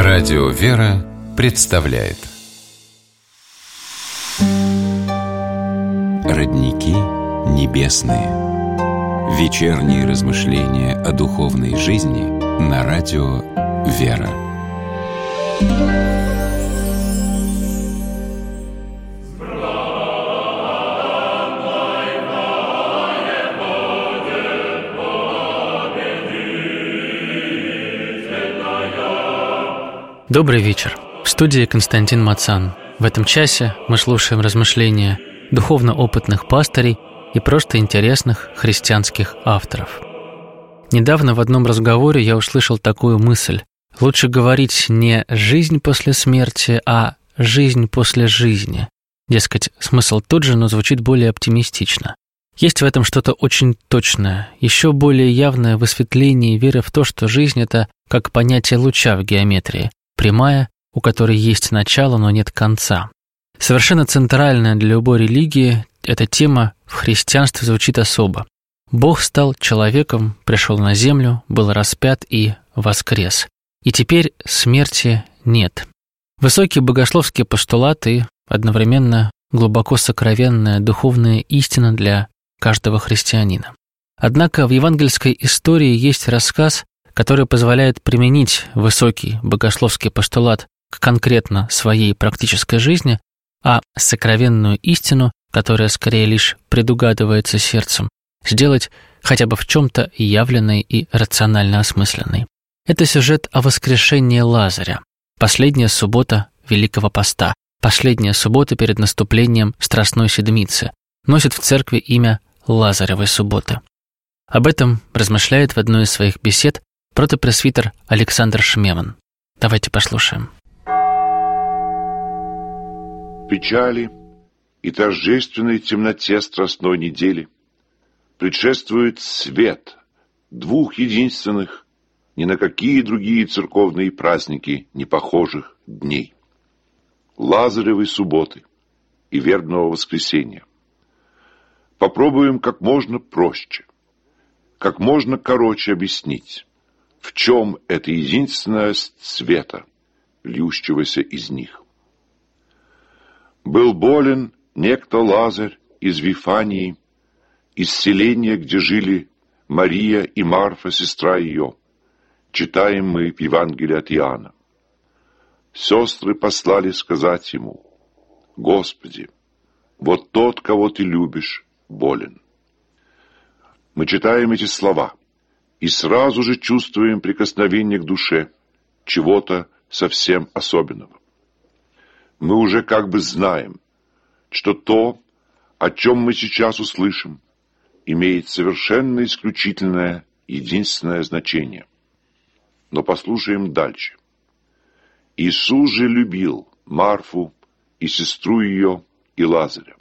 Радио «Вера» представляет Родники небесные. Вечерние размышления о духовной жизни на радио «Вера». Добрый вечер. В студии Константин Мацан. В этом часе мы слушаем размышления духовно опытных пастырей и просто интересных христианских авторов. Недавно в одном разговоре я услышал такую мысль. Лучше говорить не «жизнь после смерти», а «жизнь после жизни». Дескать, смысл тот же, но звучит более оптимистично. Есть в этом что-то очень точное, еще более явное высветление веры в то, что жизнь — это как понятие луча в геометрии. Прямая, у которой есть начало, но нет конца. Совершенно центральная для любой религии эта тема в христианстве звучит особо. Бог стал человеком, пришел на землю, был распят и воскрес. И теперь смерти нет. Высокие богословские постулаты и одновременно глубоко сокровенная духовная истина для каждого христианина. Однако в евангельской истории есть рассказ, который позволяет применить высокий богословский постулат к конкретно своей практической жизни, а сокровенную истину, которая скорее лишь предугадывается сердцем, сделать хотя бы в чем-то явленной и рационально осмысленной. Это сюжет о воскрешении Лазаря, последняя суббота Великого Поста, последняя суббота перед наступлением Страстной Седмицы, носит в церкви имя Лазаревой субботы. Об этом размышляет в одной из своих бесед протопресвитер Александр Шмеман. Давайте послушаем. Печали и торжественной темноте Страстной недели предшествует свет двух единственных, ни на какие другие церковные праздники не похожих дней — Лазаревой субботы и Вербного воскресения. Попробуем как можно проще, как можно короче объяснить, в чем это единственность света, льющегося из них. Был болен некто Лазарь из Вифании, из селения, где жили Мария и Марфа, сестра ее. Читаем мы в Евангелии от Иоанна. Сестры послали сказать ему: «Господи, вот тот, кого ты любишь, болен». Мы читаем эти слова и сразу же чувствуем прикосновение к душе чего-то совсем особенного. Мы уже как бы знаем, что то, о чем мы сейчас услышим, имеет совершенно исключительное, единственное значение. Но послушаем дальше. Иисус же любил Марфу и сестру ее и Лазаря.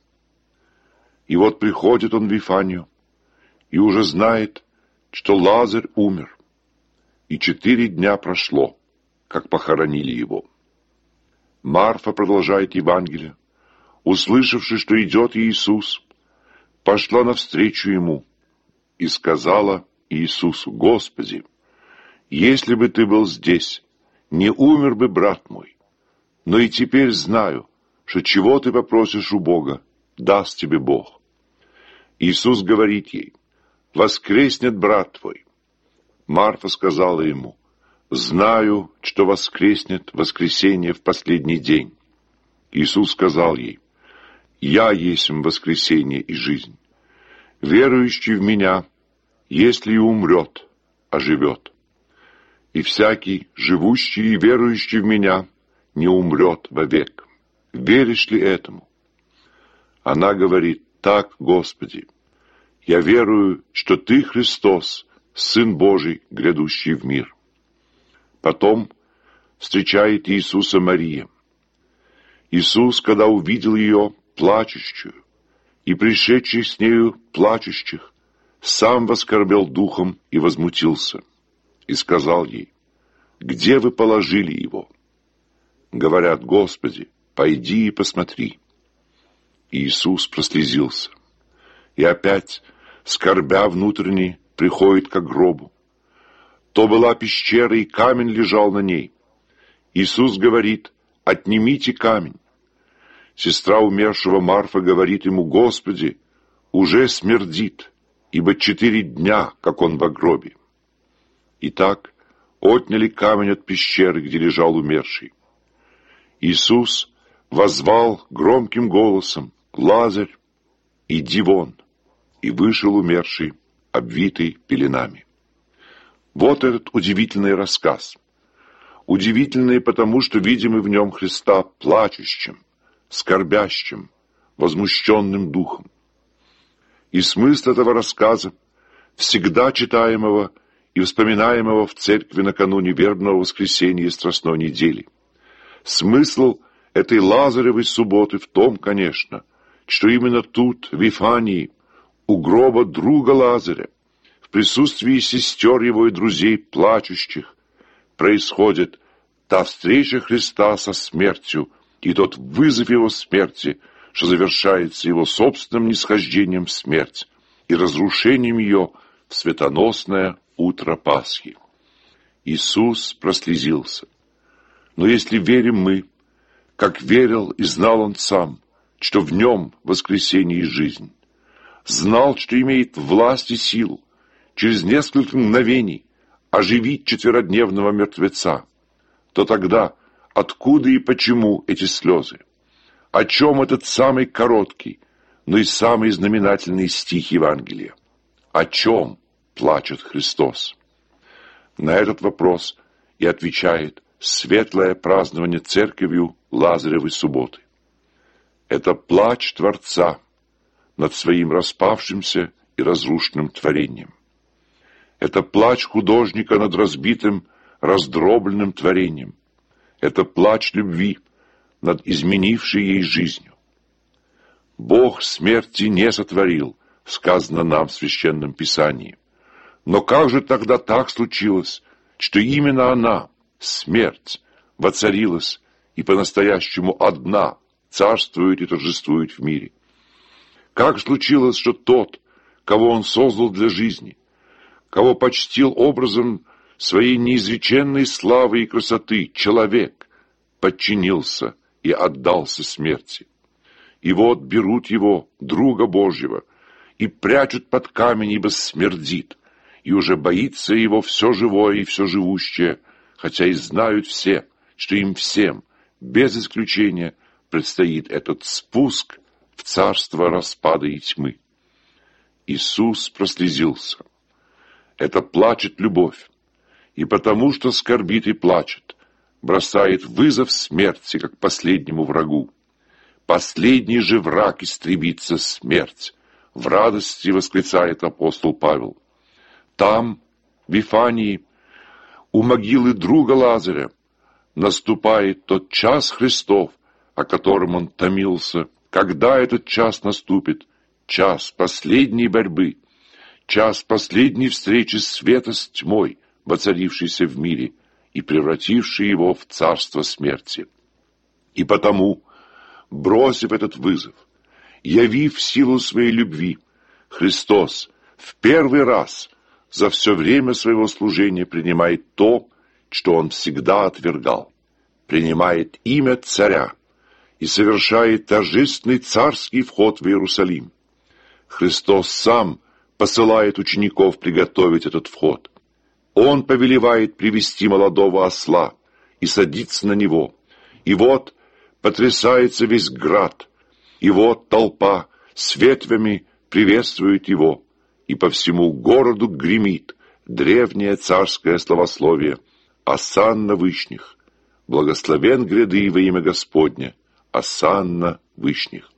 И вот приходит он в Вифанию и уже знает, что Лазарь умер, и 4 дня прошло, как похоронили его. Марфа, продолжает Евангелие, услышавши, что идет Иисус, пошла навстречу ему и сказала Иисусу: «Господи, если бы ты был здесь, не умер бы брат мой, но и теперь знаю, что чего ты попросишь у Бога, даст тебе Бог». Иисус говорит ей: «Воскреснет брат твой». Марфа сказала ему: «Знаю, что воскреснет воскресенье в последний день». Иисус сказал ей: «Я есмь воскресение и жизнь. Верующий в Меня, если и умрет, оживет. И всякий, живущий и верующий в Меня, не умрет вовек. Веришь ли этому?» Она говорит: «Так, Господи, я верую, что Ты Христос, Сын Божий, грядущий в мир». Потом встречает Иисуса Мария. Иисус, когда увидел ее плачущую и пришедших с нею плачущих, сам воскорбел духом и возмутился, и сказал ей: «Где вы положили его?» Говорят: «Господи, пойди и посмотри». Иисус прослезился, и опять, скорбя внутренне, приходит к гробу. То была пещера, и камень лежал на ней. Иисус говорит: «Отнимите камень». Сестра умершего Марфа говорит ему: «Господи, уже смердит, ибо 4 дня, как он в гробе». Итак, отняли камень от пещеры, где лежал умерший. Иисус воззвал громким голосом: «Лазарь, иди вон!» И вышел умерший, обвитый пеленами. Вот этот удивительный рассказ. Удивительный потому, что видим мы в нем Христа плачущим, скорбящим, возмущенным духом. И смысл этого рассказа, всегда читаемого и вспоминаемого в церкви накануне вербного воскресенья и Страстной недели. Смысл этой Лазаревой субботы в том, конечно, что именно тут, в Вифании, у гроба друга Лазаря, в присутствии сестер его и друзей плачущих, происходит та встреча Христа со смертью и тот вызов его смерти, что завершается его собственным нисхождением в смерть и разрушением ее в светоносное утро Пасхи. Иисус прослезился. Но если верим мы, как верил и знал он сам, что в нем воскресение и жизнь, знал, что имеет власть и силу через несколько мгновений оживить 4-дневного мертвеца, то тогда откуда и почему эти слезы? О чем этот самый короткий, но и самый знаменательный стих Евангелия? О чем плачет Христос? На этот вопрос и отвечает светлое празднование церковью Лазаревой субботы. Это плач Творца над своим распавшимся и разрушенным творением. Это плач художника над разбитым, раздробленным творением. Это плач любви над изменившей ей жизнью. Бог смерти не сотворил, сказано нам в Священном Писании. Но как же тогда так случилось, что именно она, смерть, воцарилась и по-настоящему одна царствует и торжествует в мире? Как случилось, что тот, кого он создал для жизни, кого почтил образом своей неизреченной славы и красоты, человек, подчинился и отдался смерти? И вот берут его, друга Божьего, и прячут под камень, ибо смердит, и уже боится его все живое и все живущее, хотя и знают все, что им всем, без исключения, предстоит этот спуск в царство распада и тьмы. Иисус прослезился. Это плачет любовь, и потому что скорбит и плачет, бросает вызов смерти, как последнему врагу. Последний же враг истребится смерть, в радости восклицает апостол Павел. Там, в Вифании, у могилы друга Лазаря, наступает тот час Христов, о котором он томился. Когда этот час наступит? Час последней борьбы, час последней встречи света с тьмой, воцарившейся в мире и превратившей его в царство смерти. И потому, бросив этот вызов, явив силу своей любви, Христос в первый раз за все время своего служения принимает то, что он всегда отвергал, принимает имя царя и совершает торжественный царский вход в Иерусалим. Христос сам посылает учеников приготовить этот вход. Он повелевает привести молодого осла и садиться на него. И вот потрясается весь град, и вот толпа с ветвями приветствует его, и по всему городу гремит древнее царское словословие: «Осанна вышних! Благословен гряды во имя Господне! Осанна вышних!»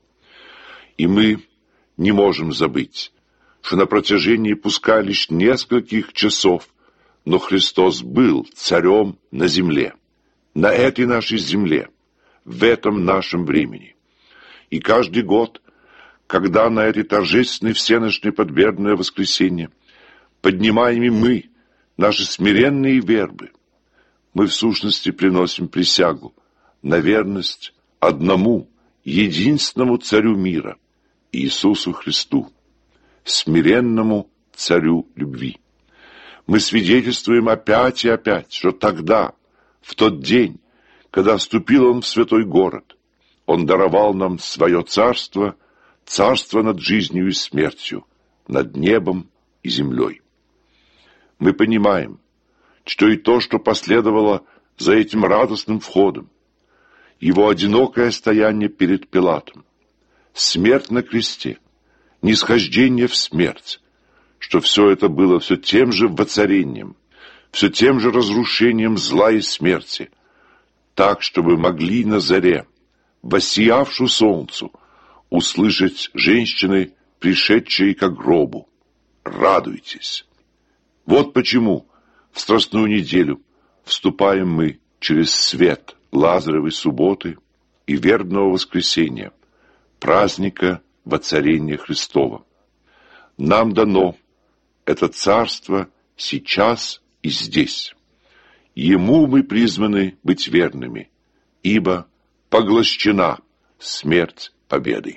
И мы не можем забыть, что на протяжении пускай лишь нескольких часов, но Христос был царем на земле, на этой нашей земле, в этом нашем времени. И каждый год, когда на этой торжественной всеночной подвербное воскресенье поднимаем и мы наши смиренные вербы, мы в сущности приносим присягу на верность одному, единственному Царю мира, Иисусу Христу, смиренному Царю любви. Мы свидетельствуем опять и опять, что тогда, в тот день, когда вступил Он в святой город, Он даровал нам свое царство, царство над жизнью и смертью, над небом и землей. Мы понимаем, что и то, что последовало за этим радостным входом, Его одинокое стояние перед Пилатом, смерть на кресте, нисхождение в смерть, что все это было все тем же воцарением, все тем же разрушением зла и смерти, так, чтобы могли на заре, воссиявшую солнцу, услышать женщины, пришедшие ко гробу: «Радуйтесь». Вот почему в Страстную неделю вступаем мы через свет Лазаревой субботы и вербного воскресения, праздника воцарения Христова. Нам дано это царство сейчас и здесь. Ему мы призваны быть верными, ибо поглощена смерть победой.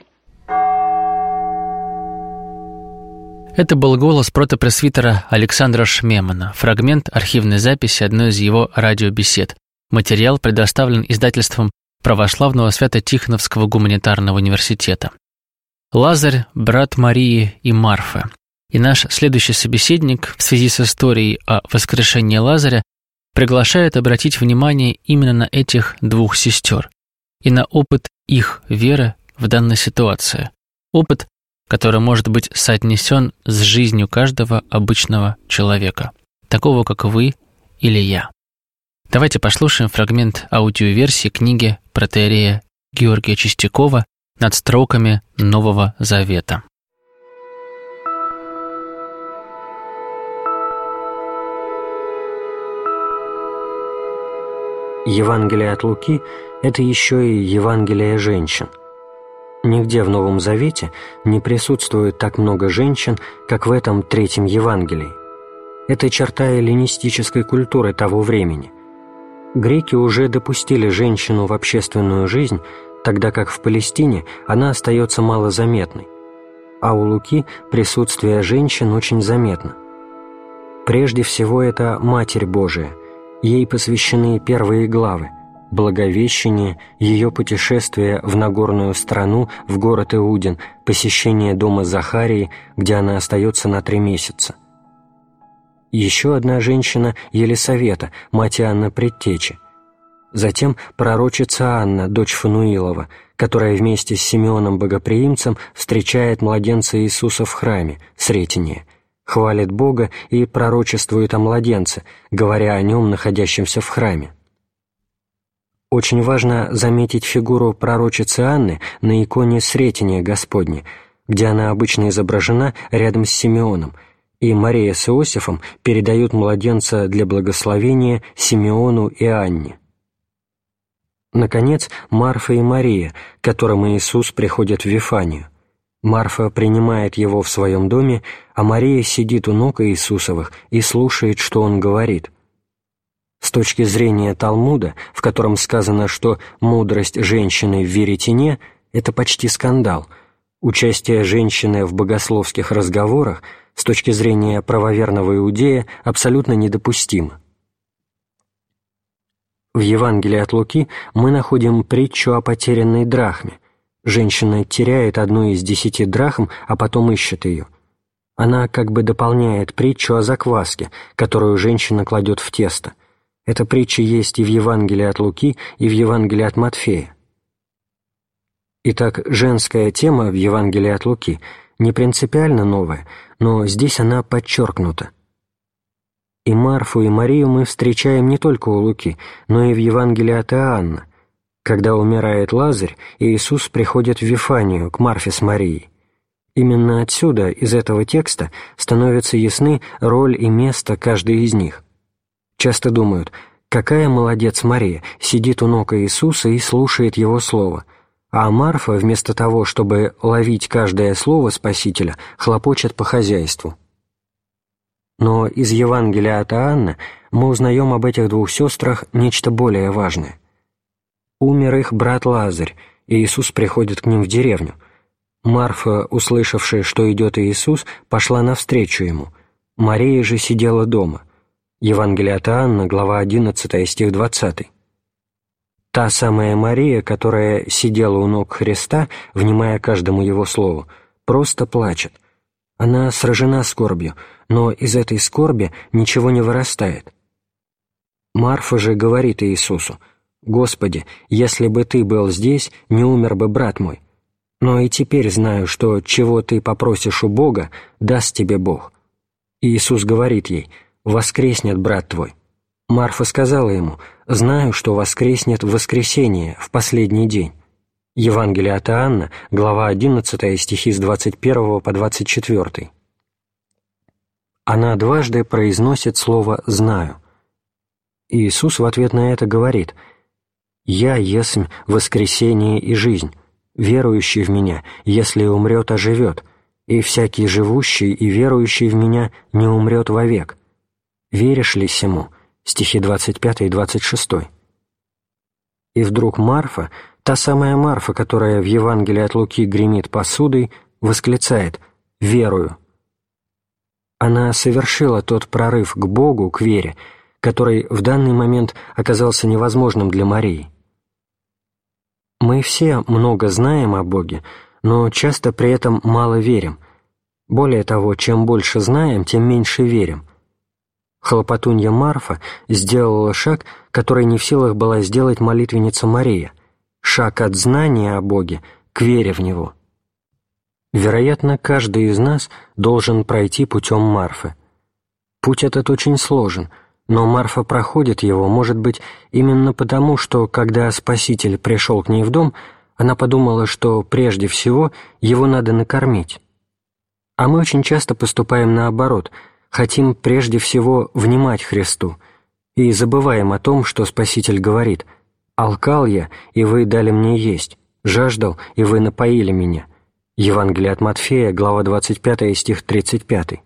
Это был голос протопресвитера Александра Шмемана, фрагмент архивной записи одной из его радиобесед. Материал предоставлен издательством Православного Свято-Тихоновского гуманитарного университета. Лазарь – брат Марии и Марфы. И наш следующий собеседник в связи с историей о воскрешении Лазаря приглашает обратить внимание именно на этих двух сестер и на опыт их веры в данной ситуации. Опыт, который может быть соотнесен с жизнью каждого обычного человека, такого, как вы или я. Давайте послушаем фрагмент аудиоверсии книги протоиерея Георгия Чистякова «Над строками Нового Завета». Евангелие от Луки – это еще и Евангелие женщин. Нигде в Новом Завете не присутствует так много женщин, как в этом третьем Евангелии. Это черта эллинистической культуры того времени. Греки уже допустили женщину в общественную жизнь, тогда как в Палестине она остается малозаметной. А у Луки присутствие женщин очень заметно. Прежде всего, это Матерь Божия. Ей посвящены первые главы: Благовещение, ее путешествие в Нагорную страну, в город Иудин, посещение дома Захарии, где она остается на 3 месяца. Еще одна женщина – Елисавета, мать Иоанна Предтечи. Затем пророчица Анна, дочь Фануилова, которая вместе с Симеоном Богоприимцем встречает младенца Иисуса в храме, Сретение, хвалит Бога и пророчествует о младенце, говоря о нем, находящемся в храме. Очень важно заметить фигуру пророчицы Анны на иконе Сретения Господне, где она обычно изображена рядом с Симеоном, и Мария с Иосифом передают младенца для благословения Симеону и Анне. Наконец, Марфа и Мария, к которым Иисус приходит в Вифанию. Марфа принимает его в своем доме, а Мария сидит у ног Иисусовых и слушает, что он говорит. С точки зрения Талмуда, в котором сказано, что мудрость женщины в веретене – это почти скандал, участие женщины в богословских разговорах с точки зрения правоверного иудея абсолютно недопустимо. В Евангелии от Луки мы находим притчу о потерянной драхме. Женщина теряет одну из 10 драхм, а потом ищет ее. Она как бы дополняет притчу о закваске, которую женщина кладет в тесто. Эта притча есть и в Евангелии от Луки, и в Евангелии от Матфея. Итак, женская тема в Евангелии от Луки не принципиально новая, но здесь она подчеркнута. И Марфу, и Марию мы встречаем не только у Луки, но и в Евангелии от Иоанна. Когда умирает Лазарь, Иисус приходит в Вифанию, к Марфе с Марией. Именно отсюда, из этого текста, становятся ясны роль и место каждой из них. Часто думают: какая молодец Мария, сидит у ног Иисуса и слушает Его слово, а Марфа, вместо того, чтобы ловить каждое слово Спасителя, хлопочет по хозяйству. Но из Евангелия от Иоанна мы узнаем об этих двух сестрах нечто более важное. Умер их брат Лазарь, и Иисус приходит к ним в деревню. Марфа, услышавшая, что идет Иисус, пошла навстречу ему. Мария же сидела дома. Евангелие от Иоанна, глава 11, стих 20. та самая Мария, которая сидела у ног Христа, внимая каждому Его слову, просто плачет. Она сражена скорбью, но из этой скорби ничего не вырастает. Марфа же говорит Иисусу: «Господи, если бы Ты был здесь, не умер бы брат мой. Но и теперь знаю, что чего Ты попросишь у Бога, даст Тебе Бог». И Иисус говорит ей: «Воскреснет брат твой». Марфа сказала Ему: «Знаю, что воскреснет в воскресенье, в последний день». Евангелие от Иоанна, глава 11, стихи с 21 по 24. Она дважды произносит слово «знаю». Иисус в ответ на это говорит: «Я есмь воскресение и жизнь. Верующий в Меня, если умрет, оживет, и всякий живущий и верующий в Меня не умрет вовек. Веришь ли сему?» Стихи 25 и 26. И вдруг Марфа, та самая Марфа, которая в Евангелии от Луки гремит посудой, восклицает: «Верую». Она совершила тот прорыв к Богу, к вере, который в данный момент оказался невозможным для Марии. Мы все много знаем о Боге, но часто при этом мало верим. Более того, чем больше знаем, тем меньше верим. Хлопотунья Марфа сделала шаг, который не в силах была сделать молитвенница Мария, шаг от знания о Боге к вере в Него. Вероятно, каждый из нас должен пройти путем Марфы. Путь этот очень сложен, но Марфа проходит его, может быть, именно потому, что, когда Спаситель пришел к ней в дом, она подумала, что прежде всего его надо накормить. А мы очень часто поступаем наоборот, хотим прежде всего внимать Христу и забываем о том, что Спаситель говорит: «Алкал я, и вы дали мне есть, жаждал, и вы напоили меня». Евангелие от Матфея, глава 25, стих 35.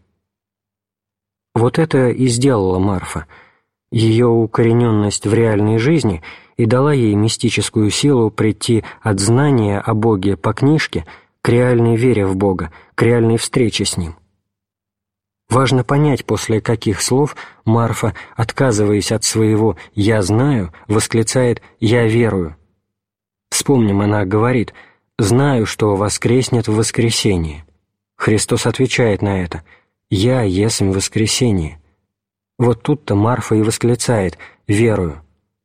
Вот это и сделала Марфа. Ее укорененность в реальной жизни и дала ей мистическую силу прийти от знания о Боге по книжке к реальной вере в Бога, к реальной встрече с Ним. Важно понять, после каких слов Марфа, отказываясь от своего «я знаю», восклицает «я верую». Вспомним, она говорит: «Знаю, что воскреснет в воскресенье». Христос отвечает на это: «Я есмь воскресение». Вот тут-то Марфа и восклицает «верую».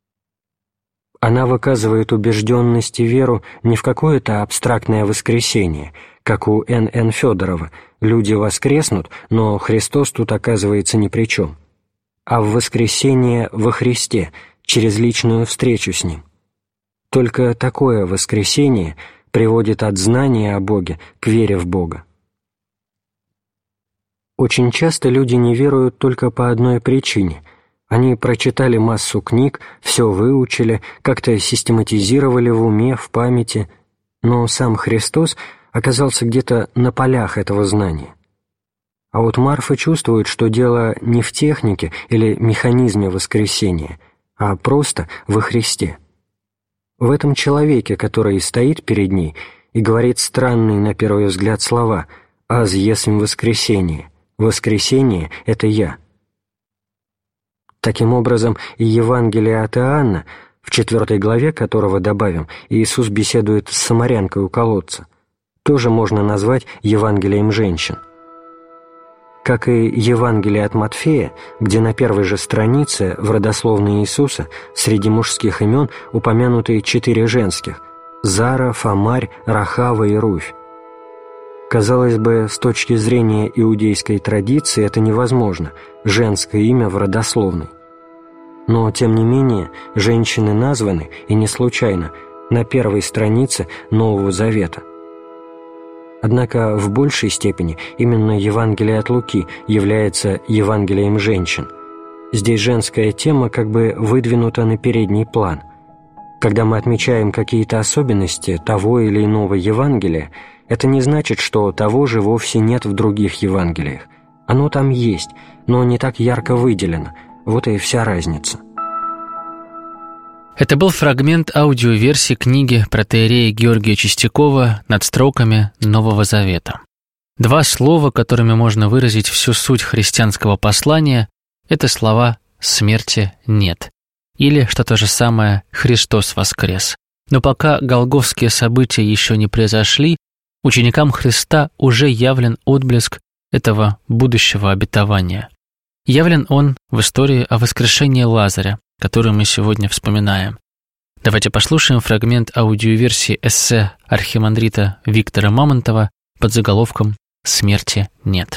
Она выказывает убежденность и веру не в какое-то абстрактное воскресение, как у Н.Н. Федорова: люди воскреснут, но Христос тут оказывается ни при чем, а в воскресение во Христе, через личную встречу с Ним. Только такое воскресение приводит от знания о Боге к вере в Бога. Очень часто люди не веруют только по одной причине. Они прочитали массу книг, все выучили, как-то систематизировали в уме, в памяти, но сам Христос оказался где-то на полях этого знания. А вот Марфа чувствует, что дело не в технике или механизме воскресения, а просто во Христе. В этом человеке, который стоит перед ней и говорит странные на первый взгляд слова «аз есмь воскресение», «воскресение — это я». Таким образом, и Евангелие от Иоанна, в 4 главе которого, добавим, Иисус беседует с самарянкой у колодца, тоже можно назвать Евангелием женщин. Как и Евангелие от Матфея, где на первой же странице в родословной Иисуса среди мужских имен упомянуты 4 женских – Зара, Фомарь, Рахава и Руфь. Казалось бы, с точки зрения иудейской традиции это невозможно – женское имя в родословной. Но, тем не менее, женщины названы, и не случайно, на первой странице Нового Завета. Однако в большей степени именно Евангелие от Луки является Евангелием женщин. Здесь женская тема как бы выдвинута на передний план. Когда мы отмечаем какие-то особенности того или иного Евангелия, это не значит, что того же вовсе нет в других Евангелиях. Оно там есть, но не так ярко выделено. Вот и вся разница. Это был фрагмент аудиоверсии книги протоиерея Георгия Чистякова «Над строками Нового Завета». 2 слова, которыми можно выразить всю суть христианского послания, это слова «смерти нет». или, что то же самое, Христос воскрес. Но пока голгофские события еще не произошли, ученикам Христа уже явлен отблеск этого будущего обетования. Явлен он в истории о воскрешении Лазаря, которую мы сегодня вспоминаем. Давайте послушаем фрагмент аудиоверсии эссе архимандрита Виктора Мамонтова под заголовком «Смерти нет».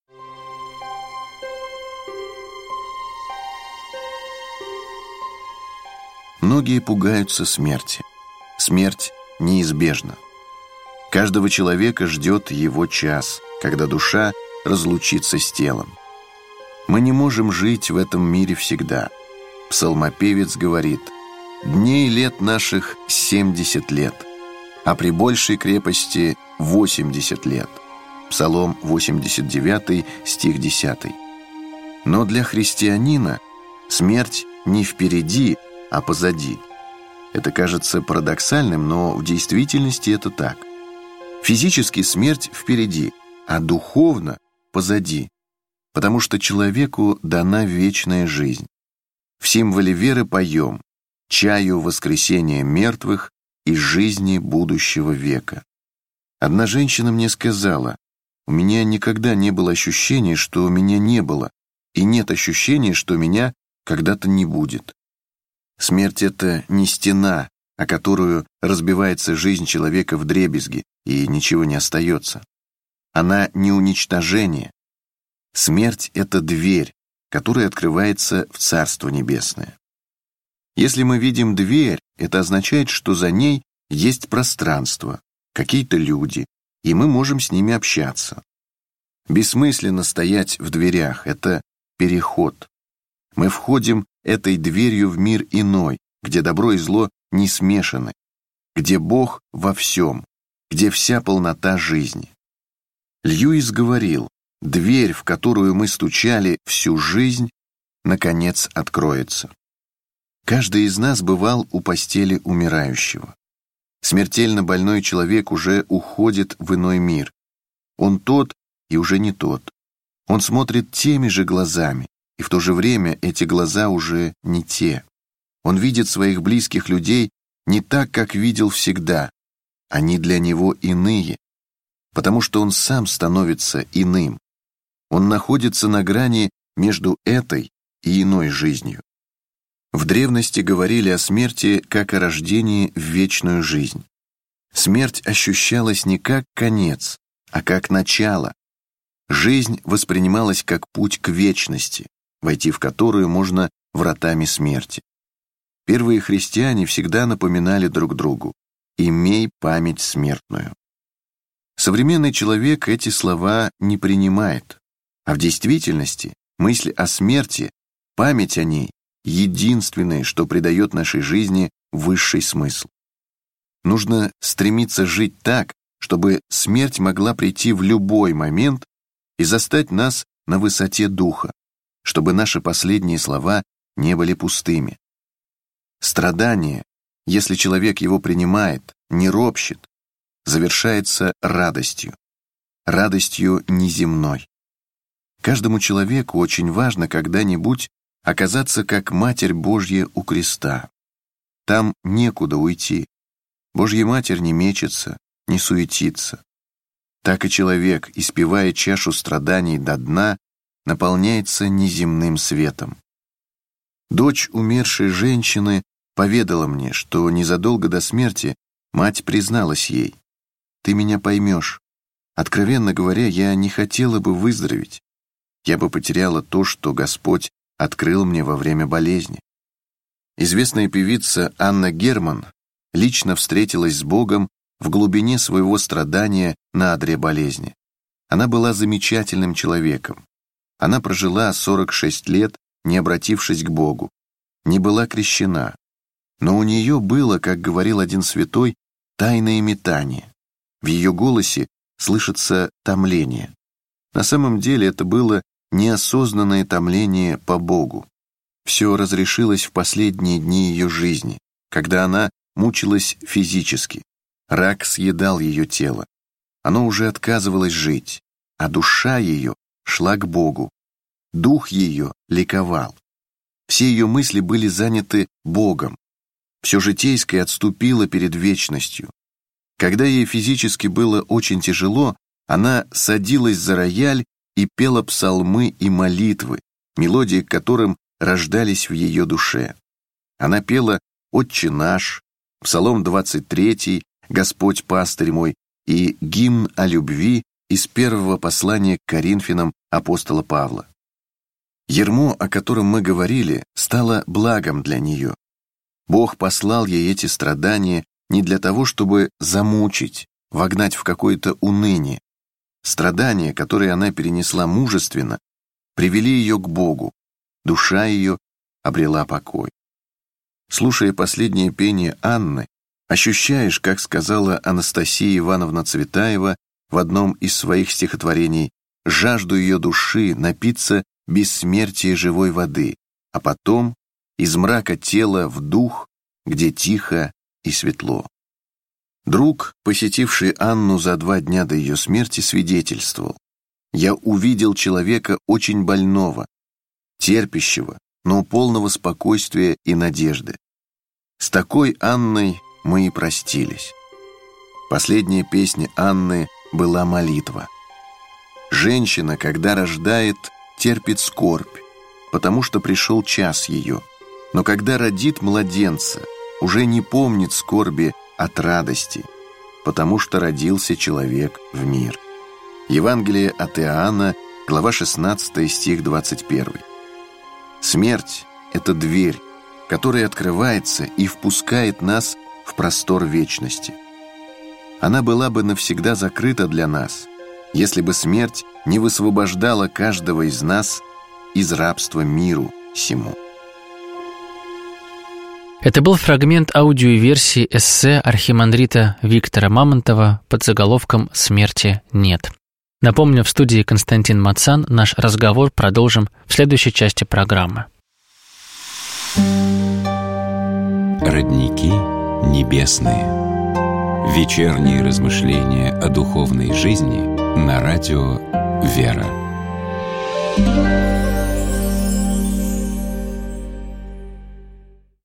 Многие пугаются смерти. Смерть неизбежна. Каждого человека ждет его час, когда душа разлучится с телом. Мы не можем жить в этом мире всегда. Псалмопевец говорит: «Дней лет наших 70 лет, а при большей крепости 80 лет». Псалом 89, стих 10. Но для христианина смерть не впереди, а позади. Это кажется парадоксальным, но в действительности это так. Физически смерть впереди, а духовно позади, потому что человеку дана вечная жизнь. В символе веры поем: «Чаю воскресения мертвых и жизни будущего века». Одна женщина мне сказала: «У меня никогда не было ощущения, что меня не было, и нет ощущения, что меня когда-то не будет». Смерть — это не стена, о которую разбивается жизнь человека вдребезги, и ничего не остается. Она не уничтожение. Смерть — это дверь, которая открывается в Царство Небесное. Если мы видим дверь, это означает, что за ней есть пространство, какие-то люди, и мы можем с ними общаться. Бессмысленно стоять в дверях — это переход. Мы входим этой дверью в мир иной, где добро и зло не смешаны, где Бог во всем, где вся полнота жизни. Льюис говорил: «Дверь, в которую мы стучали всю жизнь, наконец откроется». Каждый из нас бывал у постели умирающего. Смертельно больной человек уже уходит в иной мир. Он тот и уже не тот. Он смотрит теми же глазами, и в то же время эти глаза уже не те. Он видит своих близких людей не так, как видел всегда. Они для него иные, потому что он сам становится иным. Он находится на грани между этой и иной жизнью. В древности говорили о смерти как о рождении в вечную жизнь. Смерть ощущалась не как конец, а как начало. Жизнь воспринималась как путь к вечности, войти в которую можно вратами смерти. Первые христиане всегда напоминали друг другу: «Имей память смертную». Современный человек эти слова не принимает, а в действительности мысль о смерти, память о ней — единственное, что придает нашей жизни высший смысл. Нужно стремиться жить так, чтобы смерть могла прийти в любой момент и застать нас на высоте духа, чтобы наши последние слова не были пустыми. Страдание, если человек его принимает, не ропщет, завершается радостью неземной. Каждому человеку очень важно когда-нибудь оказаться как Матерь Божья у креста. Там некуда уйти. Божья Матерь не мечется, не суетится. Так и человек, испевая чашу страданий до дна, наполняется неземным светом. Дочь умершей женщины поведала мне, что незадолго до смерти мать призналась ей: «Ты меня поймешь. Откровенно говоря, я не хотела бы выздороветь. Я бы потеряла то, что Господь открыл мне во время болезни». Известная певица Анна Герман лично встретилась с Богом в глубине своего страдания на одре болезни. Она была замечательным человеком. Она прожила 46 лет, не обратившись к Богу, не была крещена. Но у нее было, как говорил один святой, тайное метание. В ее голосе слышится томление. На самом деле это было неосознанное томление по Богу. Все разрешилось в последние дни ее жизни, когда она мучилась физически. Рак съедал ее тело. Оно уже отказывалось жить, а душа ее шла к Богу. Дух ее ликовал. Все ее мысли были заняты Богом. Все житейское отступило перед вечностью. Когда ей физически было очень тяжело, она садилась за рояль и пела псалмы и молитвы, мелодии к которым рождались в ее душе. Она пела «Отче наш», Псалом 23, «Господь пастырь мой» и гимн о любви из первого послания к Коринфянам апостола Павла. Ярмо, о котором мы говорили, стало благом для нее. Бог послал ей эти страдания не для того, чтобы замучить, вогнать в какое-то уныние. Страдания, которые она перенесла мужественно, привели ее к Богу. Душа ее обрела покой. Слушая последнее пение Анны, ощущаешь, как сказала Анастасия Ивановна Цветаева в одном из своих стихотворений, жажду ее души напиться бессмертия живой воды, а потом из мрака тела в дух, где тихо и светло. Друг, посетивший Анну за 2 дня до ее смерти, свидетельствовал: «Я увидел человека очень больного, терпящего, но полного спокойствия и надежды. С такой Анной мы и простились». Последняя песня Анны была молитва. Женщина, когда рождает, терпит скорбь, потому что пришел час ее, но когда родит младенца, уже не помнит скорби от радости, потому что родился человек в мир. Евангелие от Иоанна, глава 16, стих 21. Смерть — это дверь, которая открывается и впускает нас в простор вечности. Она была бы навсегда закрыта для нас, если бы смерть не высвобождала каждого из нас из рабства миру сему. Это был фрагмент аудиоверсии эссе архимандрита Виктора Мамонтова под заголовком «Смерти нет». Напомню, в студии Константин Мацан. Наш разговор продолжим в следующей части программы. Родники небесные. Вечерние размышления о духовной жизни на радио «Вера».